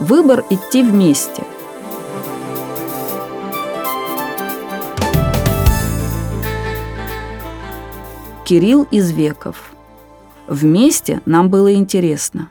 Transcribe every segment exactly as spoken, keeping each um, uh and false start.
Выбор идти вместе. Кирилл Извеков. Вместе нам было интересно.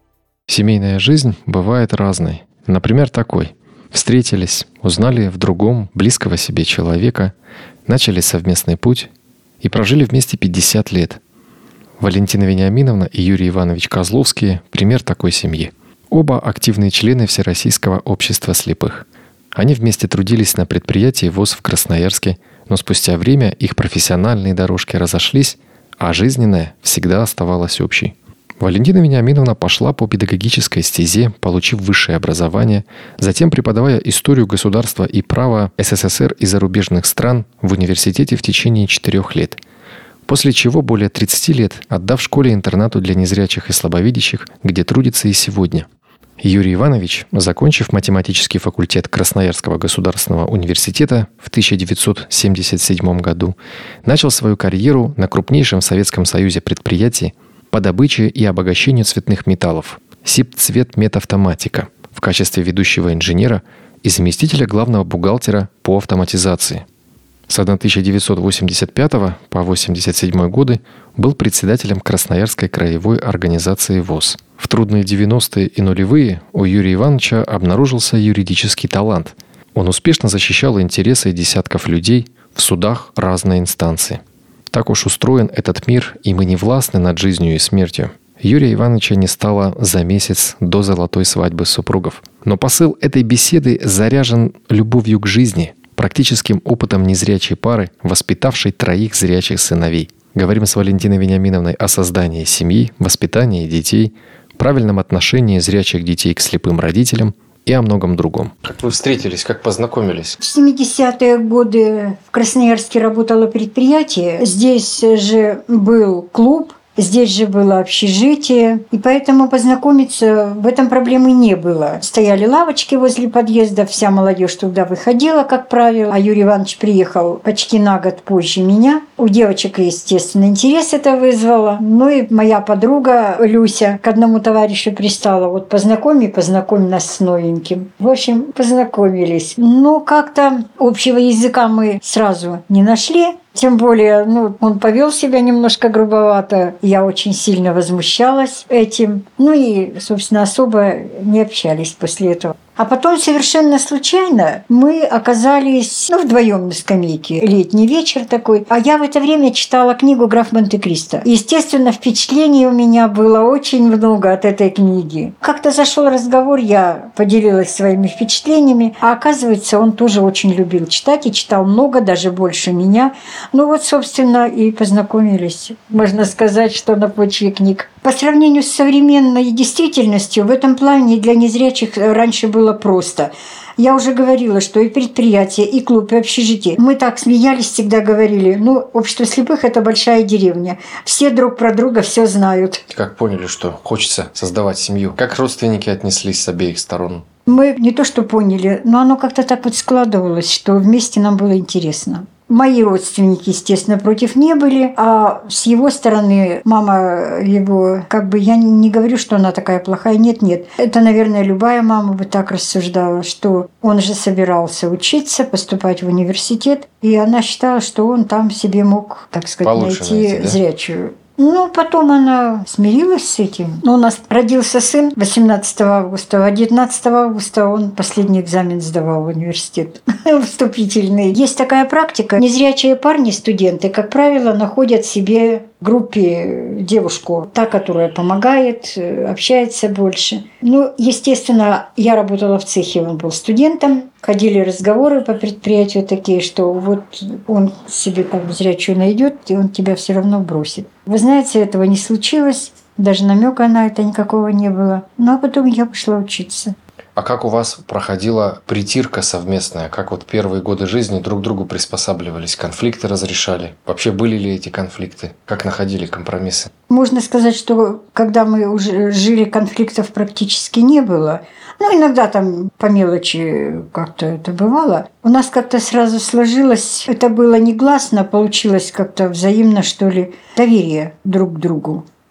Семейная жизнь бывает разной. Например, такой. Встретились, узнали в другом близкого себе человека, начали совместный путь и прожили вместе пятьдесят лет. Валентина Вениаминовна и Юрий Иванович Козловские – пример такой семьи. Оба активные члены Всероссийского общества слепых. Они вместе трудились на предприятии ВОС в Красноярске, но спустя время их профессиональные дорожки разошлись, а жизненная всегда оставалась общей. Валентина Вениаминовна пошла по педагогической стезе, получив высшее образование, затем преподавая историю государства и права СССР и зарубежных стран в университете в течение четырех лет. После чего более тридцати лет отдав школе-интернату для незрячих и слабовидящих, где трудится и сегодня. Юрий Иванович, закончив математический факультет Красноярского государственного университета в тысяча девятьсот семьдесят седьмом году, начал свою карьеру на крупнейшем в Советском Союзе предприятии по добыче и обогащению цветных металлов «Сибцветметавтоматика» в качестве ведущего инженера и заместителя главного бухгалтера по автоматизации. С тысяча девятьсот восемьдесят пятого по восемьдесят седьмой годы был председателем Красноярской краевой организации ВОС. В трудные девяностые и нулевые у Юрия Ивановича обнаружился юридический талант. Он успешно защищал интересы десятков людей в судах разной инстанции. Так уж устроен этот мир, и мы не властны над жизнью и смертью. Юрия Ивановича не стало за месяц до золотой свадьбы супругов. Но посыл этой беседы заряжен любовью к жизни, практическим опытом незрячей пары, воспитавшей троих зрячих сыновей. Говорим с Валентиной Вениаминовной о создании семьи, воспитании детей, правильном отношении зрячих детей к слепым родителям и о многом другом. Как вы встретились, как познакомились? В семидесятые годы в Красноярске работало предприятие. Здесь же был клуб. Здесь же было общежитие, и поэтому познакомиться в этом проблемы не было. Стояли лавочки возле подъезда, вся молодежь туда выходила, как правило. А Юрий Иванович приехал почти на год позже меня. У девочек, естественно, интерес это вызвало. Ну и моя подруга Люся к одному товарищу пристала. Вот познакоми, познакомь нас с новеньким. В общем, познакомились. Но как-то общего языка мы сразу не нашли. Тем более, ну, он повел себя немножко грубовато. Я очень сильно возмущалась этим. Ну и, собственно, особо не общались после этого. А потом совершенно случайно мы оказались, ну, вдвоем на скамейке. Летний вечер такой. А я в это время читала книгу «Граф Монте-Кристо». Естественно, впечатлений у меня было очень много от этой книги. Как-то зашел разговор, я поделилась своими впечатлениями. А оказывается, он тоже очень любил читать и читал много, даже больше меня. Ну вот, собственно, и познакомились. Можно сказать, что на почве книг. По сравнению с современной действительностью, в этом плане для незрячих раньше было просто. Я уже говорила, что и предприятие, и клуб, и общежитие. Мы так смеялись, всегда говорили, ну, общество слепых – это большая деревня. Все друг про друга все знают. Как поняли, что хочется создавать семью? Как родственники отнеслись с обеих сторон? Мы не то что поняли, но оно как-то так вот складывалось, что вместе нам было интересно. Мои родственники, естественно, против не были, а с его стороны мама его, как бы я не говорю, что она такая плохая, нет-нет. Это, наверное, любая мама бы так рассуждала, что он же собирался учиться, поступать в университет, и она считала, что он там себе мог, так сказать, Получше найти, найти, да? зрячую. Ну, потом она смирилась с этим. Но у нас родился сын восемнадцатого августа, а девятнадцатого августа он последний экзамен сдавал в университет, вступительный. Есть такая практика. Незрячие парни, студенты, как правило, находят себе в группе девушку, та, которая помогает, общается больше. Ну, естественно, я работала в цехе, он был студентом. Ходили разговоры по предприятию такие, что вот он себе там зрячую найдет, и он тебя все равно бросит. Вы знаете, этого не случилось, даже намека на это никакого не было. Ну, а потом я пошла учиться. А как у вас проходила притирка совместная? Как вот первые годы жизни друг к другу приспосабливались? Конфликты разрешали? Вообще были ли эти конфликты? Как находили компромиссы? Можно сказать, что когда мы уже жили, конфликтов практически не было. Ну, иногда там по мелочи как-то это бывало. У нас как-то сразу сложилось, это было негласно, получилось как-то взаимно, что ли, доверие друг к другу.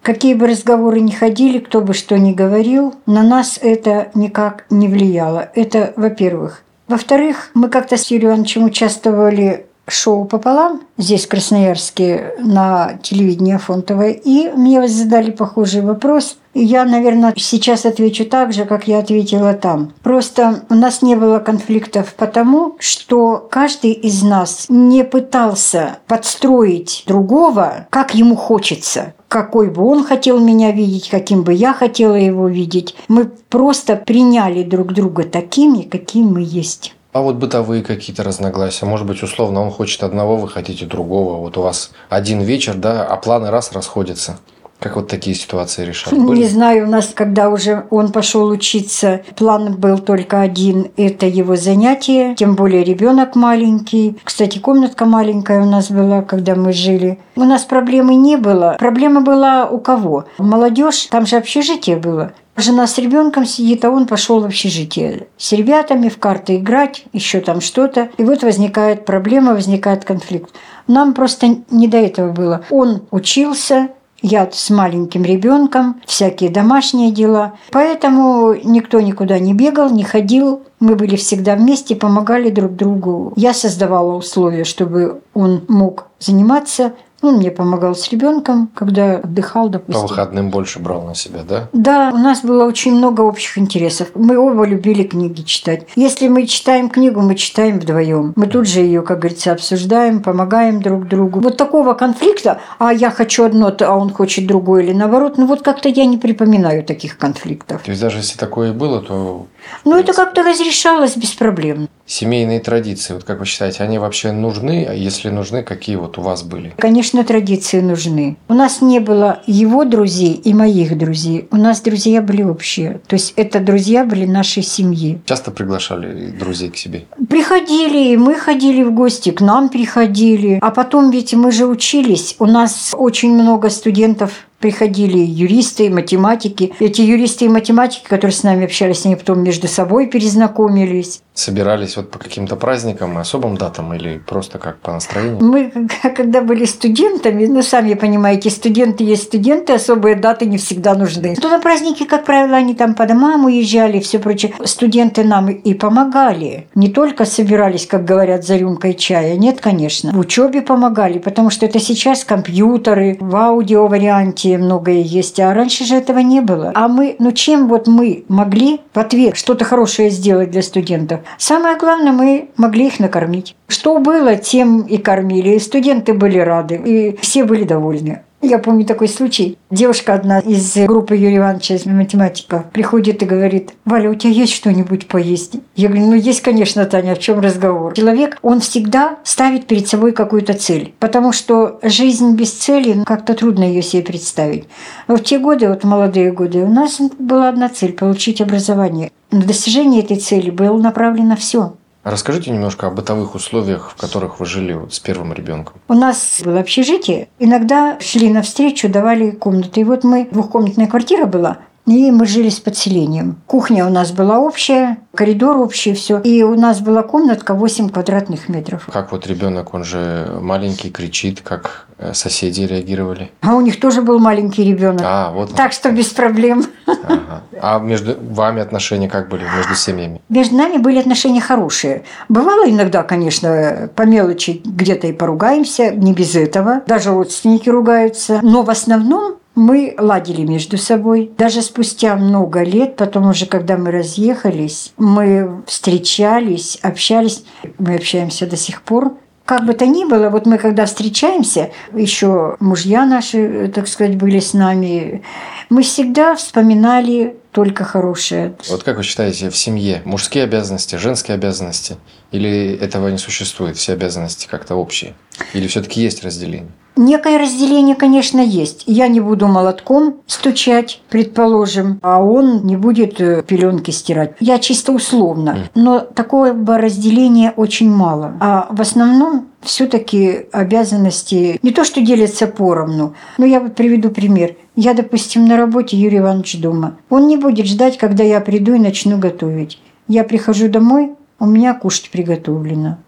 Какие бы разговоры ни ходили, кто бы что ни говорил, на нас это никак не влияло. Это, во-первых. Во-вторых, мы как-то с Юрием Ивановичем участвовали в шоу «Пополам» здесь, в Красноярске, на телевидении Афонтовой, и мне задали похожий вопрос. И я, наверное, сейчас отвечу так же, как я ответила там. Просто у нас не было конфликтов потому, что каждый из нас не пытался подстроить другого, как ему хочется. Какой бы он хотел меня видеть, каким бы я хотела его видеть. Мы просто приняли друг друга такими, какими мы есть. А вот бытовые какие-то разногласия? Может быть, условно, он хочет одного, вы хотите другого. Вот у вас один вечер, да, а планы раз расходятся. Как вот такие ситуации решали? Были? Не знаю, у нас, когда уже он пошел учиться, план был только один – это его занятие, тем более ребенок маленький. Кстати, комнатка маленькая у нас была, когда мы жили. У нас проблемы не было. Проблема была у кого? Молодежь, там же общежитие было. Жена с ребенком сидит, а он пошел в общежитие с ребятами в карты играть, еще там что-то. И вот возникает проблема, возникает конфликт. Нам просто не до этого было. Он учился, я с маленьким ребенком, всякие домашние дела. Поэтому никто никуда не бегал, не ходил. Мы были всегда вместе, помогали друг другу. Я создавала условия, чтобы он мог заниматься. Он мне помогал с ребенком, когда отдыхал, допустим. По выходным больше брал на себя, да? Да, у нас было очень много общих интересов. Мы оба любили книги читать. Если мы читаем книгу, мы читаем вдвоем. Мы тут же ее, как говорится, обсуждаем, помогаем друг другу. Вот такого конфликта, а я хочу одно, а он хочет другое, или наоборот, ну вот как-то я не припоминаю таких конфликтов. То есть даже если такое и было, то... Ну это как-то разрешалось без проблем. Семейные традиции, вот как вы считаете, они вообще нужны? А если нужны, какие вот у вас были? Конечно, традиции нужны. У нас не было его друзей и моих друзей. У нас друзья были общие. То есть это друзья были нашей семьи. Часто приглашали друзей к себе? Приходили, и мы ходили в гости, к нам приходили. А потом ведь мы же учились. У нас очень много студентов приходили юристы, математики. Эти юристы и математики, которые с нами общались, они потом между собой перезнакомились. Собирались вот по каким-то праздникам, особым датам или просто как по настроению? Мы, когда были студентами, ну, сами понимаете, студенты есть студенты, особые даты не всегда нужны. То на праздники, как правило, они там по домам уезжали и все прочее. Студенты нам и помогали. Не только собирались, как говорят, за рюмкой чая. Нет, конечно. В учебе помогали, потому что это сейчас компьютеры, в аудиоварианте многое есть, а раньше же этого не было. А мы, ну чем вот мы могли в ответ что-то хорошее сделать для студентов? Самое главное, мы могли их накормить. Что было, тем и кормили. И студенты были рады, и все были довольны. Я помню такой случай. Девушка одна из группы Юрия Ивановича, из математиков, приходит и говорит: «Валя, у тебя есть что-нибудь поесть?» Я говорю: «Ну, есть, конечно, Таня, в чем разговор?» Человек, он всегда ставит перед собой какую-то цель, потому что жизнь без цели, ну, как-то трудно ее себе представить. Но в те годы, вот молодые годы, у нас была одна цель – получить образование. На достижение этой цели было направлено все. Расскажите немножко о бытовых условиях, в которых вы жили вот с первым ребенком. У нас было общежитие. Иногда шли навстречу, давали комнаты. И вот мы, двухкомнатная квартира была, и мы жили с подселением. Кухня у нас была общая, коридор общий, все. И у нас была комнатка восемь квадратных метров. Как вот ребенок, он же маленький, кричит, как соседи реагировали? А у них тоже был маленький ребенок. А, вот. Так что без проблем. Ага. А между вами отношения как были, между семьями? Между нами были отношения хорошие. Бывало иногда, конечно, по мелочи где-то и поругаемся, не без этого. Даже родственники ругаются. Но в основном мы ладили между собой. Даже спустя много лет, потом уже, когда мы разъехались, мы встречались, общались. Мы общаемся до сих пор. Как бы то ни было, вот мы когда встречаемся, еще мужья наши, так сказать, были с нами, мы всегда вспоминали только хорошее. Вот как вы считаете, в семье мужские обязанности, женские обязанности? Или этого не существует, все обязанности как-то общие? Или все-таки есть разделение? Некое разделение, конечно, есть. Я не буду молотком стучать, предположим, а он не будет пеленки стирать. Я чисто условно. Но такого разделения очень мало. А в основном все-таки обязанности не то, что делятся поровну. Но я вот приведу пример. Я, допустим, на работе, Юрий Иванович дома. Он не будет ждать, когда я приду и начну готовить. Я прихожу домой, у меня кушать приготовлено.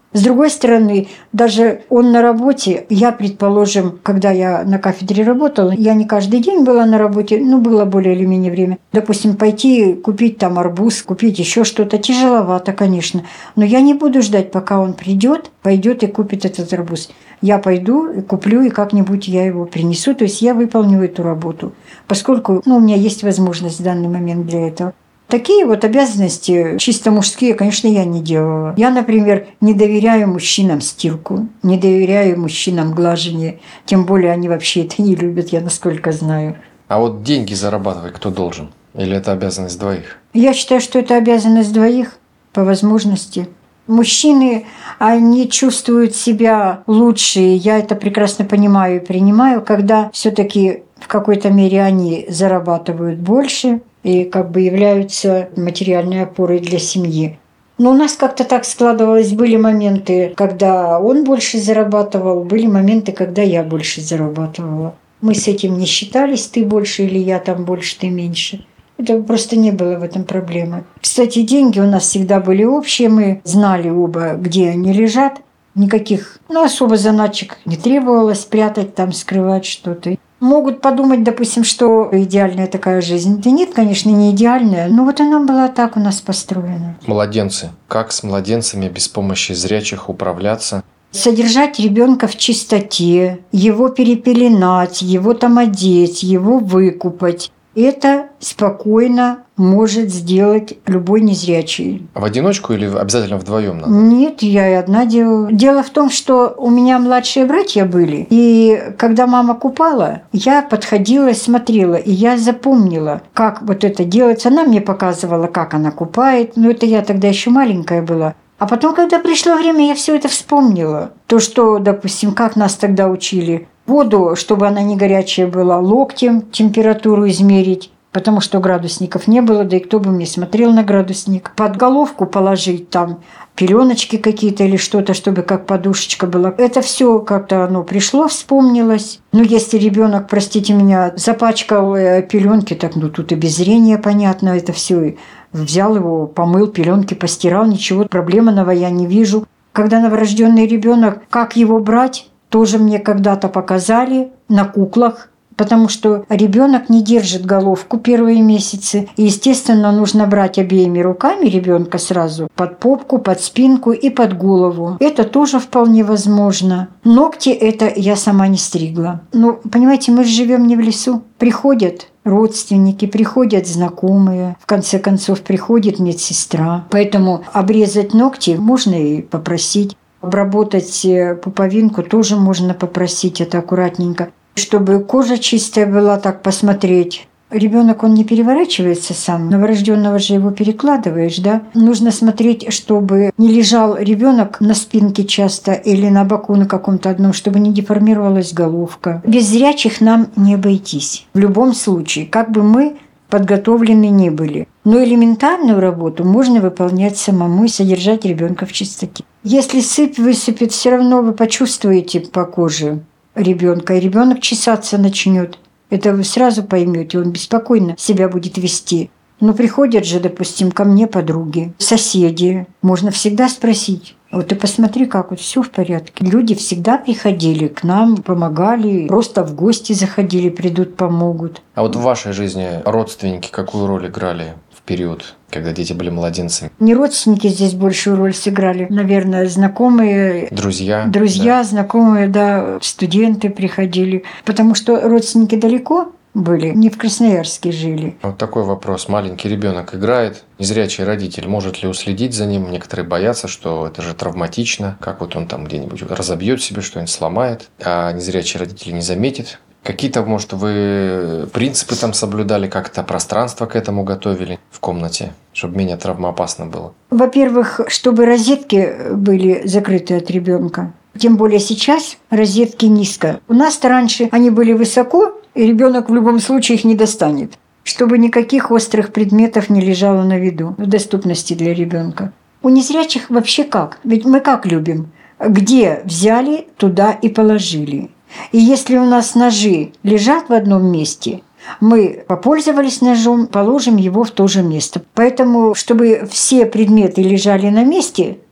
С другой стороны, даже он на работе, я, предположим, когда я на кафедре работала, я не каждый день была на работе, ну, было более или менее время. Допустим, пойти купить там арбуз, купить еще что-то, тяжеловато, конечно. Но я не буду ждать, пока он придет, пойдет и купит этот арбуз. Я пойду и куплю, и как-нибудь я его принесу. То есть я выполню эту работу, поскольку ну, у меня есть возможность в данный момент для этого. Такие вот обязанности чисто мужские, конечно, я не делала. Я, например, не доверяю мужчинам стирку, не доверяю мужчинам глажение. Тем более они вообще это не любят, я насколько знаю. А вот деньги зарабатывать кто должен? Или это обязанность двоих? Я считаю, что это обязанность двоих по возможности. Мужчины, они чувствуют себя лучше, я это прекрасно понимаю и принимаю, когда все-таки в какой-то мере они зарабатывают больше и как бы являются материальной опорой для семьи. Но у нас как-то так складывалось. Были моменты, когда он больше зарабатывал, были моменты, когда я больше зарабатывала. Мы с этим не считались, ты больше или я там больше, ты меньше. Это просто не было в этом проблемы. Кстати, деньги у нас всегда были общие, мы знали оба, где они лежат. Никаких, ну, особо заначек не требовалось прятать, там, скрывать что-то. Могут подумать, допустим, что идеальная такая жизнь. Да нет, конечно, не идеальная, но вот она была так у нас построена. Младенцы. Как с младенцами без помощи зрячих управляться? Содержать ребенка в чистоте, его перепеленать, его там одеть, его выкупать. Это спокойно может сделать любой незрячий. В одиночку или обязательно вдвоем надо? Нет, я и одна делаю. Дело в том, что у меня младшие братья были, и когда мама купала, я подходила, смотрела, и я запомнила, как вот это делается. Она мне показывала, как она купает, но это я тогда еще маленькая была. А потом, когда пришло время, я все это вспомнила. То, что, допустим, как нас тогда учили. Воду, чтобы она не горячая была, локтем температуру измерить, потому что градусников не было, да и кто бы мне смотрел на градусник. Под головку положить там пеленочки какие-то или что-то, чтобы как подушечка была. Это все как-то оно пришло, вспомнилось. Ну, если ребенок, простите меня, запачкал пеленки, так ну тут и без зрения понятно, это все. Взял его, помыл, пеленки постирал, ничего проблемного я не вижу. Когда новорожденный ребенок, как его брать? Тоже мне когда-то показали на куклах, потому что ребенок не держит головку первые месяцы. И, естественно, нужно брать обеими руками ребенка сразу под попку, под спинку и под голову. Это тоже вполне возможно. Ногти это я сама не стригла. Ну, понимаете, мы же живем не в лесу. Приходят родственники, приходят знакомые, в конце концов приходит медсестра. Поэтому обрезать ногти можно и попросить. Обработать пуповинку тоже можно попросить, это аккуратненько. Чтобы кожа чистая была, так посмотреть. Ребенок, он не переворачивается сам, новорожденного же его перекладываешь, да? Нужно смотреть, чтобы не лежал ребенок на спинке часто или на боку на каком-то одном, чтобы не деформировалась головка. Без зрячих нам не обойтись. В любом случае, как бы мы подготовлены не были. Но элементарную работу можно выполнять самому и содержать ребенка в чистоте. Если сыпь высыпет, все равно вы почувствуете по коже ребенка, и ребенок чесаться начнет. Это вы сразу поймете, он беспокойно себя будет вести. Но приходят же, допустим, ко мне подруги, соседи. Можно всегда спросить. Вот ты посмотри, как вот все в порядке. Люди всегда приходили к нам, помогали, просто в гости заходили, придут, помогут. А вот в вашей жизни родственники какую роль играли в период, когда дети были младенцами? Не родственники здесь большую роль сыграли. Наверное, знакомые. Друзья. Друзья, да. знакомые, да, студенты приходили. Потому что родственники далеко были, не в Красноярске жили. Вот такой вопрос. Маленький ребенок играет, незрячий родитель может ли уследить за ним? Некоторые боятся, что это же травматично, как вот он там где-нибудь разобьет себе, что-нибудь сломает, а незрячий родитель не заметит. Какие-то, может, вы принципы там соблюдали, как-то пространство к этому готовили в комнате, чтобы менее травмоопасно было? Во-первых, чтобы розетки были закрыты от ребенка. Тем более сейчас розетки низко. У нас-то раньше они были высоко, и ребенок в любом случае их не достанет. Чтобы никаких острых предметов не лежало на виду, в доступности для ребенка. У незрячих вообще как? Ведь мы как любим? Где взяли, туда и положили. И если у нас ножи лежат в одном месте, мы попользовались ножом, положим его в то же место. Поэтому, чтобы все предметы лежали на месте,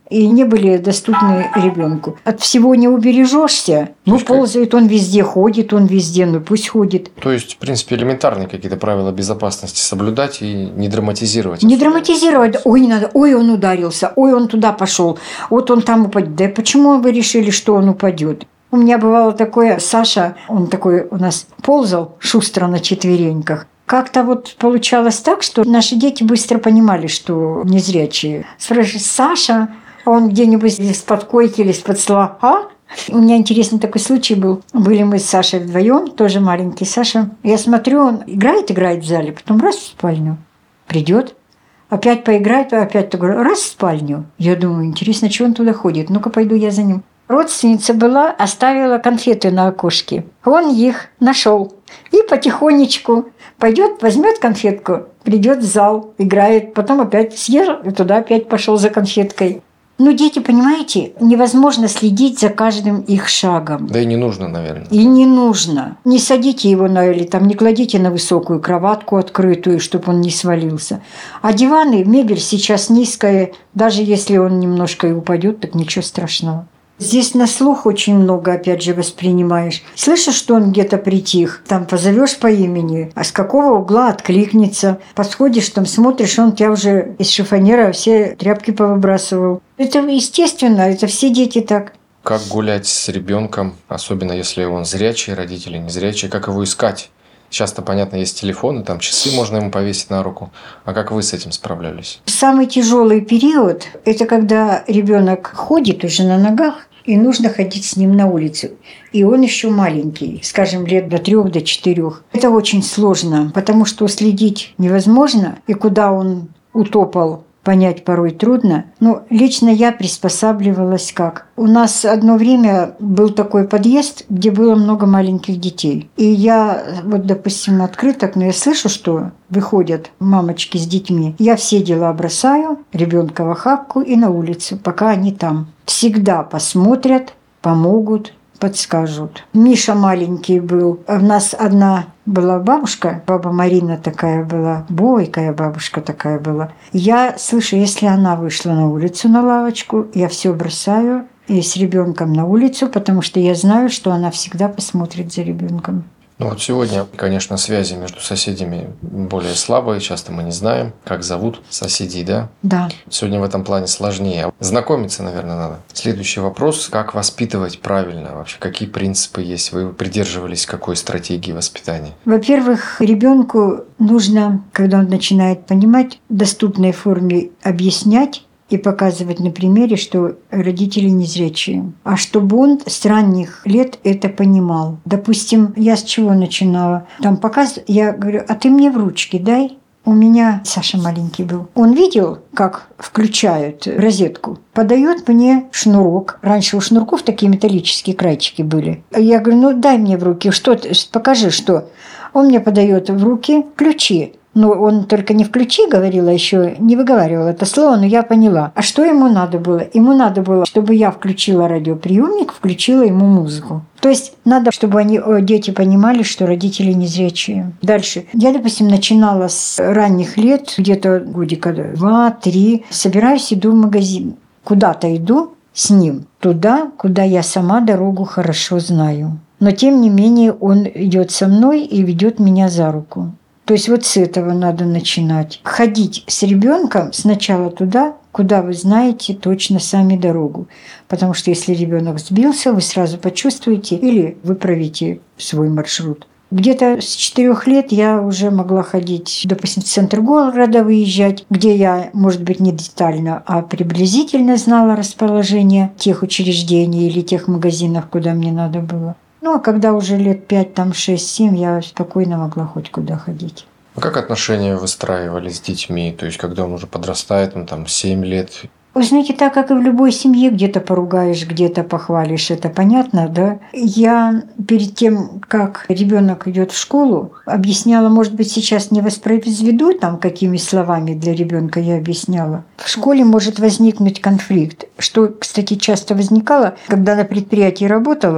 и не были доступны ребенку. От всего не убережешься. Ну, есть ползает, он везде ходит, он везде, ну пусть ходит. То есть, в принципе, элементарные какие-то правила безопасности соблюдать и не драматизировать. Не драматизировать. Ой, не надо. Ой, он ударился. Ой, он туда пошел. Вот он там упадет. Да почему вы решили, что он упадет? У меня бывало такое, Саша, он такой у нас ползал шустро на четвереньках. Как-то вот получалось так, что наши дети быстро понимали, что незрячие. Спрашиваешь, Саша, он где-нибудь из-под койки или из-под стола, а? У меня интересный такой случай был. Были мы с Сашей вдвоем, тоже маленький Саша. Я смотрю, он играет, играет в зале, потом раз в спальню придет, опять поиграет, опять такой раз в спальню. Я думаю, интересно, что он туда ходит? Ну-ка, пойду я за ним. Родственница была, оставила конфеты на окошке. Он их нашел и потихонечку пойдет, возьмет конфетку, придет в зал, играет, потом опять съел и туда опять пошел за конфеткой. Ну, дети, понимаете, невозможно следить за каждым их шагом. Да и не нужно, наверное. И не нужно. Не садите его на, или там не кладите на высокую кроватку открытую, чтобы он не свалился. А диваны, мебель сейчас низкая, даже если он немножко и упадет, так ничего страшного. Здесь на слух очень много, опять же, воспринимаешь. Слышишь, что он где-то притих, там позовешь по имени, а с какого угла откликнется. Подходишь, там смотришь, он тебя уже из шифонера все тряпки повыбрасывал. Это естественно, это все дети так. Как гулять с ребенком, особенно если он зрячий, родители незрячие, как его искать? Часто, понятно, есть телефоны, там часы можно ему повесить на руку. А как вы с этим справлялись? Самый тяжелый период – это когда ребенок ходит уже на ногах, и нужно ходить с ним на улицу. И он еще маленький, скажем, лет до трех, до четырех. Это очень сложно, потому что следить невозможно, и куда он утопал, понять порой трудно. Но лично я приспосабливалась как? У нас одно время был такой подъезд, где было много маленьких детей. И я, вот, допустим, открыто окно, я слышу, что выходят мамочки с детьми. Я все дела бросаю, ребенка в охапку и на улицу, пока они там. Всегда посмотрят, помогут, подскажут. Миша маленький был. У нас одна была бабушка, баба Марина такая была, бойкая бабушка такая была. Я слышу, если она вышла на улицу на лавочку, я все бросаю и с ребенком на улицу, потому что я знаю, что она всегда посмотрит за ребенком. Ну вот сегодня, конечно, связи между соседями более слабые, часто мы не знаем, как зовут соседей, да? Да. Сегодня в этом плане сложнее. Знакомиться, наверное, надо. Следующий вопрос. Как воспитывать правильно? Вообще, какие принципы есть? Вы придерживались какой стратегии воспитания? Во-первых, ребенку нужно, когда он начинает понимать, в доступной форме объяснять, и показывать на примере, что родители незрячие. А чтобы он с ранних лет это понимал. Допустим, я с чего начинала? Там показ, я говорю, а ты мне в ручки дай. У меня Саша маленький был. Он видел, как включают розетку. Подает мне шнурок. Раньше у шнурков такие металлические крайчики были. Я говорю, ну дай мне в руки, что ты, покажи, что. Он мне подает в руки ключи. Но он только не «включи», говорила, еще не выговаривал это слово, но я поняла. А что ему надо было? Ему надо было, чтобы я включила радиоприемник, включила ему музыку. То есть надо, чтобы они, дети понимали, что родители незрячие. Дальше. Я, допустим, начинала с ранних лет, где-то годика два-три. Собираюсь, иду в магазин. Куда-то иду с ним. Туда, куда я сама дорогу хорошо знаю. Но, тем не менее, он идет со мной и ведет меня за руку. То есть вот с этого надо начинать. Ходить с ребенком сначала туда, куда вы знаете точно сами дорогу. Потому что если ребенок сбился, вы сразу почувствуете или выправите свой маршрут. Где-то с четырех лет я уже могла ходить, допустим, в центр города выезжать, где я, может быть, не детально, а приблизительно знала расположение тех учреждений или тех магазинов, куда мне надо было. Ну, а когда уже лет пять, там, шесть, семь, я спокойно могла хоть куда ходить. А как отношения выстраивали с детьми? То есть, когда он уже подрастает, он там семь лет? Вы знаете, так как и в любой семье, где-то поругаешь, где-то похвалишь, это понятно, да? Я перед тем, как ребенок идет в школу, объясняла, может быть, сейчас не воспроизведу, там, какими словами для ребенка я объясняла. В школе может возникнуть конфликт, что, кстати, часто возникало, когда на предприятии работала.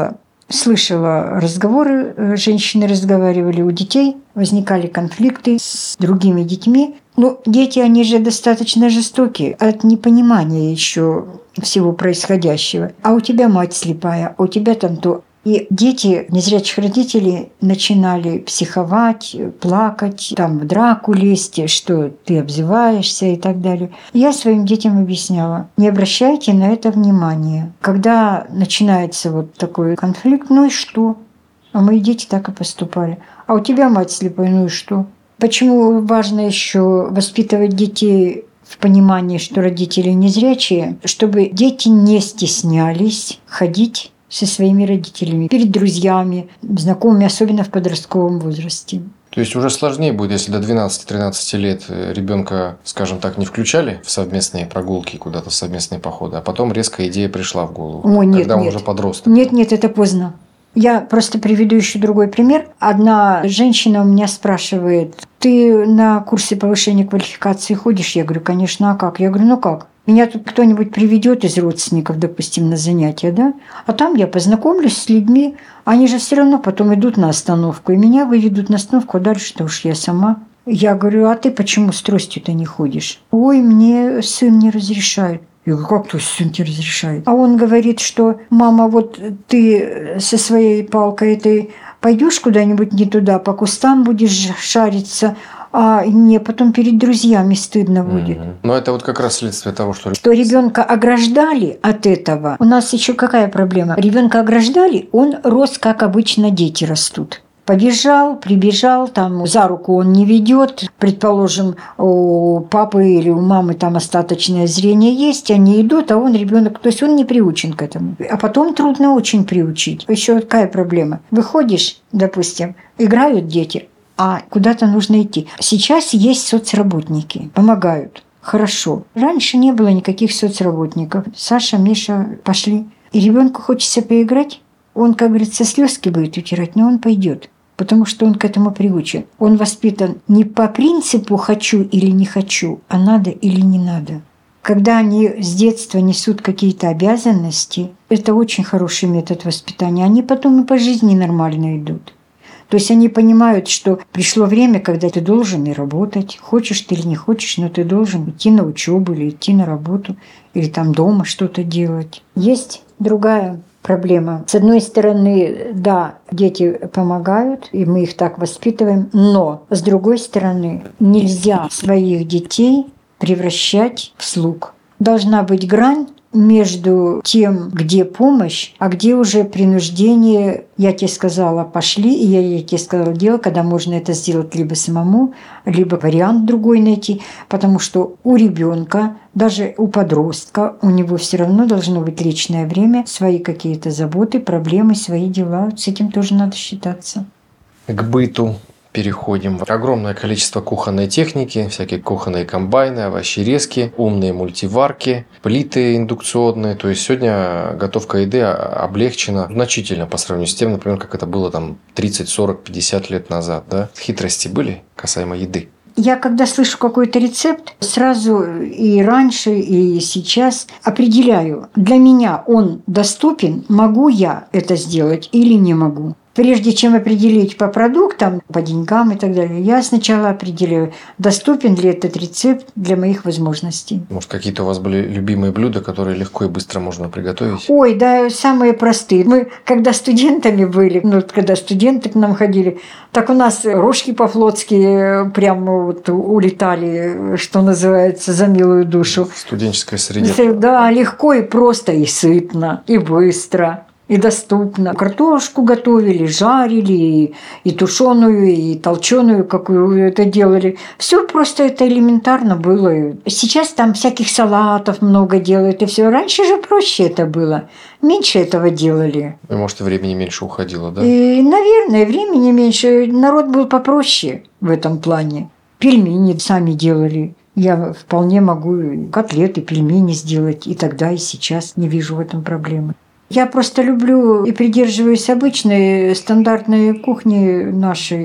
слышала разговоры, женщины разговаривали у детей, возникали конфликты с другими детьми. Ну, дети, они же достаточно жестокие от непонимания еще всего происходящего. А у тебя мать слепая, а у тебя там то. И дети незрячих родителей начинали психовать, плакать, там в драку лезть, что ты обзываешься и так далее. Я своим детям объясняла, не обращайте на это внимания. Когда начинается вот такой конфликт, ну и что? А мои дети так и поступали. А у тебя мать слепая, ну и что? Почему важно еще воспитывать детей в понимании, что родители незрячие, чтобы дети не стеснялись ходить со своими родителями, перед друзьями, знакомыми, особенно в подростковом возрасте. То есть уже сложнее будет, если до двенадцати-тринадцати лет ребенка, скажем так, не включали в совместные прогулки, куда-то в совместные походы, а потом резко идея пришла в голову, О, нет, когда он нет. уже подросток. Нет, нет, это поздно. Я просто приведу еще другой пример. Одна женщина у меня спрашивает, ты на курсы повышения квалификации ходишь? Я говорю, конечно, а как? Я говорю, ну как? Меня тут кто-нибудь приведет из родственников, допустим, на занятия, да? А там я познакомлюсь с людьми, они же все равно потом идут на остановку, и меня выведут на остановку, а дальше-то уж я сама. Я говорю, а ты почему с тростью-то не ходишь? Ой, мне сын не разрешает. Я говорю, как твой сын тебе разрешает? А он говорит, что мама, вот ты со своей палкой этой пойдешь куда-нибудь не туда, по кустам будешь шариться, а мне потом перед друзьями стыдно будет. Угу. Но это вот как раз следствие того, что... Что ребенка ограждали от этого. У нас еще какая проблема? Ребенка ограждали, он рос, как обычно дети растут. Побежал, прибежал, там за руку он не ведет. Предположим, у папы или у мамы там остаточное зрение есть, они идут, а он ребенок, то есть он не приучен к этому. А потом трудно очень приучить. Еще какая проблема? Выходишь, допустим, играют дети, а куда-то нужно идти. Сейчас есть соцработники, помогают. Хорошо. Раньше не было никаких соцработников. Саша, Миша пошли. И ребенку хочется поиграть. Он, как говорится, слезки будет утирать, но он пойдет, потому что он к этому приучен. Он воспитан не по принципу «хочу» или «не хочу», а «надо» или «не надо». Когда они с детства несут какие-то обязанности, это очень хороший метод воспитания. Они потом и по жизни нормально идут. То есть они понимают, что пришло время, когда ты должен и работать. Хочешь ты или не хочешь, но ты должен идти на учебу или идти на работу, или там дома что-то делать. Есть другая проблема. С одной стороны, да, дети помогают, и мы их так воспитываем, но с другой стороны, нельзя своих детей превращать в слуг. Должна быть грань между тем, где помощь, а где уже принуждение. Я тебе сказала, пошли, и я тебе сказала, делай, когда можно это сделать либо самому, либо вариант другой найти, потому что у ребенка, даже у подростка, у него все равно должно быть личное время, свои какие-то заботы, проблемы, свои дела. С этим тоже надо считаться. К быту переходим. Огромное количество кухонной техники, всякие кухонные комбайны, овощерезки, умные мультиварки, плиты индукционные. То есть сегодня готовка еды облегчена значительно по сравнению с тем, например, как это было там тридцать, сорок, пятьдесят лет назад. Да? Хитрости были касаемо еды? Я когда слышу какой-то рецепт, сразу и раньше, и сейчас определяю, для меня он доступен, могу я это сделать или не могу. Прежде чем определить по продуктам, по деньгам и так далее, я сначала определяю, доступен ли этот рецепт для моих возможностей. Может, какие-то у вас были любимые блюда, которые легко и быстро можно приготовить? Ой, да, самые простые. Мы, когда студентами были, ну, когда студенты к нам ходили, так у нас рожки по-флотски прямо вот улетали, что называется, за милую душу. В студенческой среде. Да, легко и просто, и сытно, и быстро. И доступно. Картошку готовили, жарили, и, и тушеную, и толченую, какую это делали. Все просто это элементарно было. Сейчас там всяких салатов много делают, и все. Раньше же проще это было. Меньше этого делали. И, может, и времени меньше уходило, да? И, наверное, времени меньше. Народ был попроще в этом плане. Пельмени сами делали. Я вполне могу котлеты, пельмени сделать и тогда, и сейчас. Не вижу в этом проблемы. Я просто люблю и придерживаюсь обычной стандартной кухни нашей.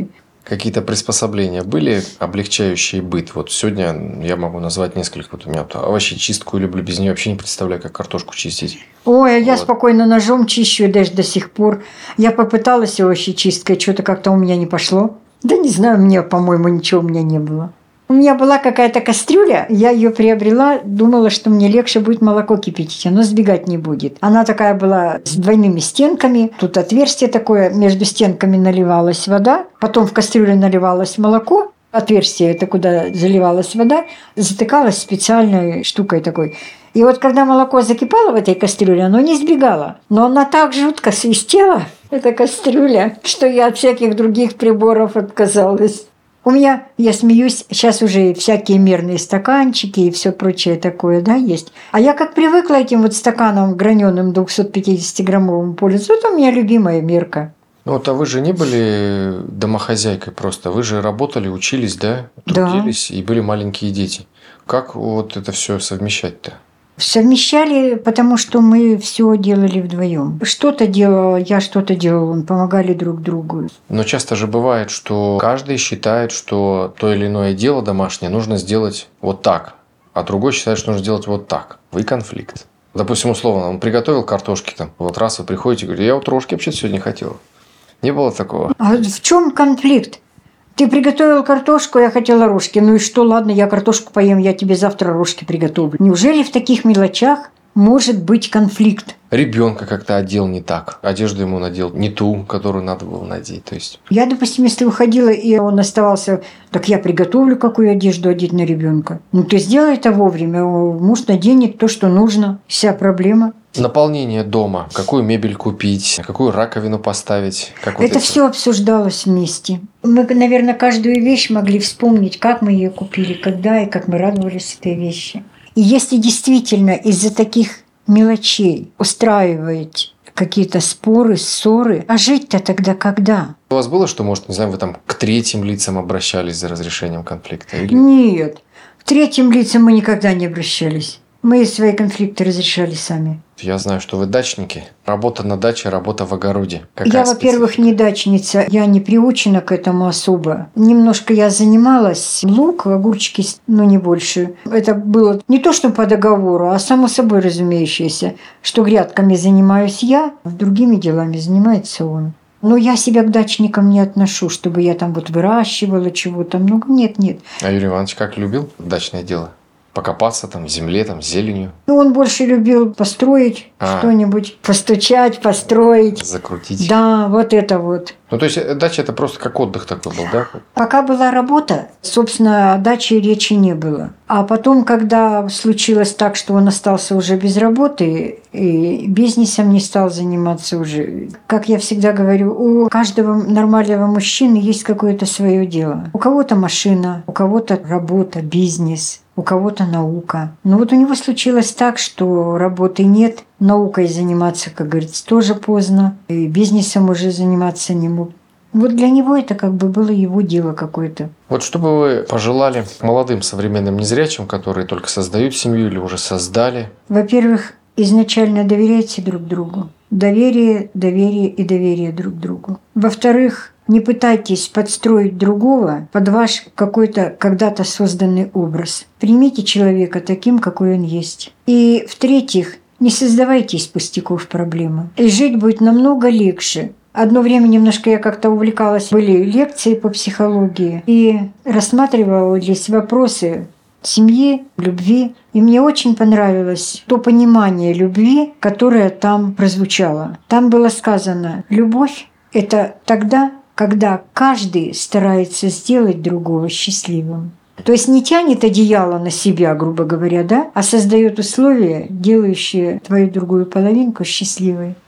Какие-то приспособления были, облегчающие быт? Вот сегодня я могу назвать несколько. Вот у меня вот овощечистку люблю, без нее вообще не представляю, как картошку чистить. Ой, а я Вот. спокойно ножом чищу, даже до сих пор. Я попыталась овощечисткой, что-то как-то у меня не пошло. Да не знаю, мне, по-моему, ничего у меня не было. У меня была какая-то кастрюля, я ее приобрела, думала, что мне легче будет молоко кипятить, оно сбегать не будет. Она такая была с двойными стенками, тут отверстие такое, между стенками наливалась вода, потом в кастрюле наливалось молоко, отверстие, это куда заливалась вода, затыкалось специальной штукой такой. И вот когда молоко закипало в этой кастрюле, оно не сбегало. Но она так жутко свистела, эта кастрюля, что я от всяких других приборов отказалась. У меня, я смеюсь, сейчас уже всякие мерные стаканчики и все прочее такое, да, есть. А я как привыкла этим вот стаканом граненым двухсотпятидесятиграммовым пользоваться, это у меня любимая мерка. Ну вот, а вы же не были домохозяйкой просто, вы же работали, учились, да, трудились, да. И были маленькие дети. Как вот это все совмещать-то? Совмещали, потому что мы все делали вдвоем. Что-то делала, я что-то делала, мы помогали друг другу. Но часто же бывает, что каждый считает, что то или иное дело домашнее нужно сделать вот так, а другой считает, что нужно сделать вот так. И конфликт. Допустим, условно, он приготовил картошки там, вот раз вы приходите и говорите, я вот рожки вообще сегодня хотела. Не было такого? А в чем конфликт? Ты приготовил картошку, я хотела рожки. Ну и что, ладно, я картошку поем, я тебе завтра рожки приготовлю. Неужели в таких мелочах может быть конфликт? Ребенка как-то одел не так. Одежду ему надел не ту, которую надо было надеть. То есть... Я, допустим, если выходила, и он оставался, так я приготовлю, какую одежду одеть на ребенка. Ну ты сделай это вовремя, муж наденет то, что нужно. Вся проблема. Наполнение дома. Какую мебель купить, какую раковину поставить. Как вот это эти... все обсуждалось вместе. Мы, наверное, каждую вещь могли вспомнить, как мы ее купили, когда и как мы радовались этой вещи. И если действительно из-за таких мелочей устраиваете какие-то споры, ссоры, а жить-то тогда когда? У вас было, что, может, не знаю, вы там к третьим лицам обращались за разрешением конфликта? Или... Нет. К третьим лицам мы никогда не обращались. Мы свои конфликты разрешали сами. Я знаю, что вы дачники. Работа на даче, работа в огороде. Какая я, во-первых, специфика? не дачница. Я не приучена к этому особо. Немножко я занималась. Лук, огурчики, но не больше. Это было не то, что по договору, а само собой разумеющееся, что грядками занимаюсь я, а другими делами занимается он. Но я себя к дачникам не отношу, чтобы я там вот выращивала чего-то много. Нет, нет. А Юрий Иванович как любил дачное дело? Покопаться там в земле, там, с зеленью? Ну, он больше любил построить а. что-нибудь, постучать, построить. Закрутить. Да, вот это вот. Ну, то есть, дача – это просто как отдых такой был, да? Пока была работа, собственно, о даче речи не было. А потом, когда случилось так, что он остался уже без работы, и бизнесом не стал заниматься уже. Как я всегда говорю, у каждого нормального мужчины есть какое-то свое дело. У кого-то машина, у кого-то работа, бизнес, у кого-то наука. Но вот у него случилось так, что работы нет, наукой заниматься, как говорится, тоже поздно, и бизнесом уже заниматься не мог. Вот для него это как бы было его дело какое-то. Вот что бы вы пожелали молодым современным незрячим, которые только создают семью или уже создали? Во-первых, изначально доверяйте друг другу. Доверие, доверие и доверие друг другу. Во-вторых, не пытайтесь подстроить другого под ваш какой-то когда-то созданный образ. Примите человека таким, какой он есть. И в-третьих, не создавайте из пустяков проблемы. И жить будет намного легче. Одно время немножко я как-то увлекалась. Были лекции по психологии. И рассматривались вопросы семьи, любви. И мне очень понравилось то понимание любви, которое там прозвучало. Там было сказано: любовь – это тогда, когда каждый старается сделать другого счастливым. То есть не тянет одеяло на себя, грубо говоря, да, а создает условия, делающие твою другую половинку счастливой.